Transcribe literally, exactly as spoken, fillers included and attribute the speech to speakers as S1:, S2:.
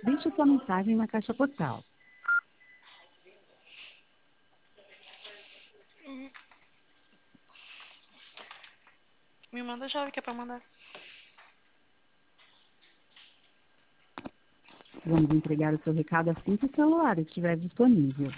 S1: Deixe sua mensagem na caixa postal.
S2: Me manda a chave que é pra mandar.
S1: Vamos entregar o seu recado assim que o celular estiver disponível.